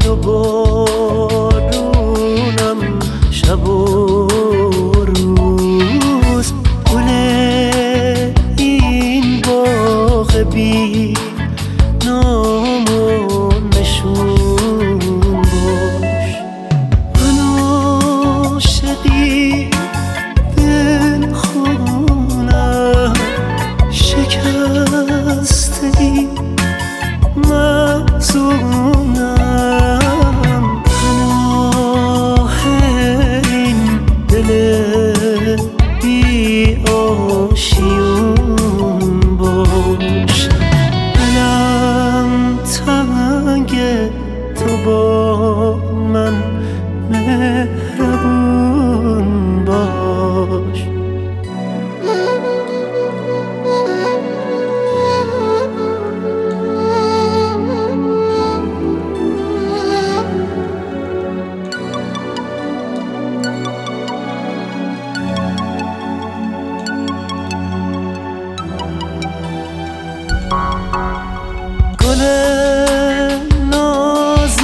و بارونم شب و روز گل این باغ بی نام و نشون باش. من عاشقی دل خونم شکسته ای محزونم پناه این دل بی آشیون باش. دلم تنگه تو با من مهربون باش. گل ناز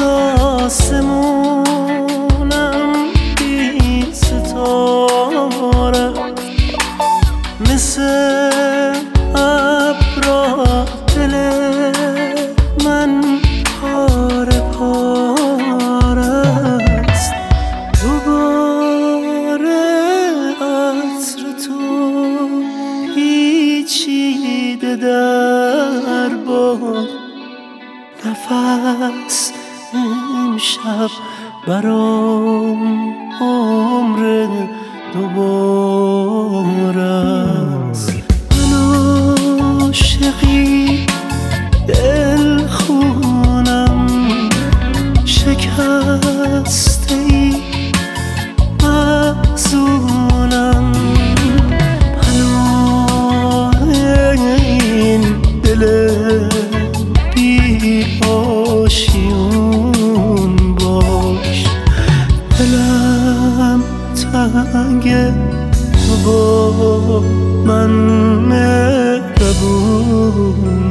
آسمونم بی ستاره مثل ابرا دل من پاره پاره است. دوباره عطر تو پیچیده در باد نفس امشب برام عمر دوباره است. من عاشقی دل خونم شکسته ای محزونم پناه این دل بی آشیون باش. دلم تنگه تو با من مهربون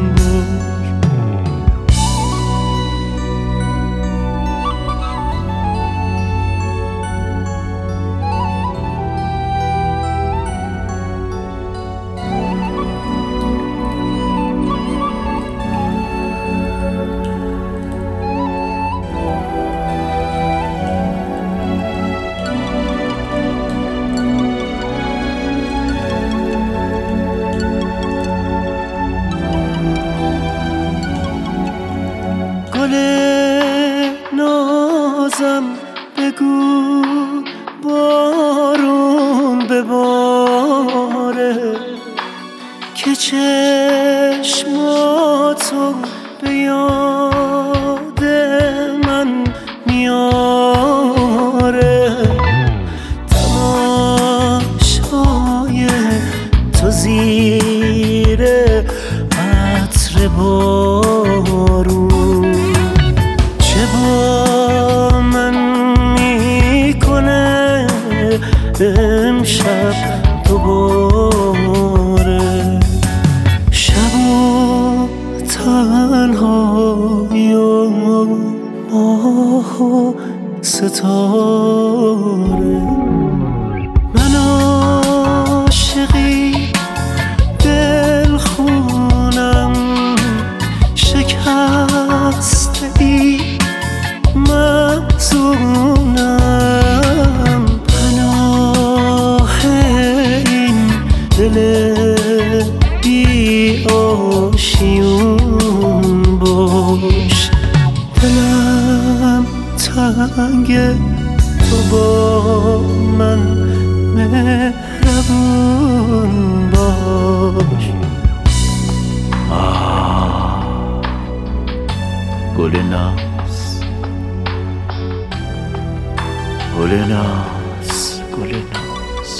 گل نازم بگو بارون بباره که چشماتو به یاد من میاره. تماشای تو زیر عطر بارون چه با من میکنه امشب دوباره. شب و تنهایی و ماه و ستاره. من عاشقی دل خونم شکسته ای محزونم پناه این دل بی آشیون باش. دلم تنگه تو با من مهربون باش. گل ناز گل ناز گل ناز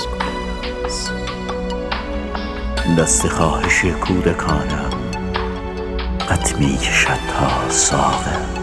دست خواهش کودکانم قد می کشد تا ساغر.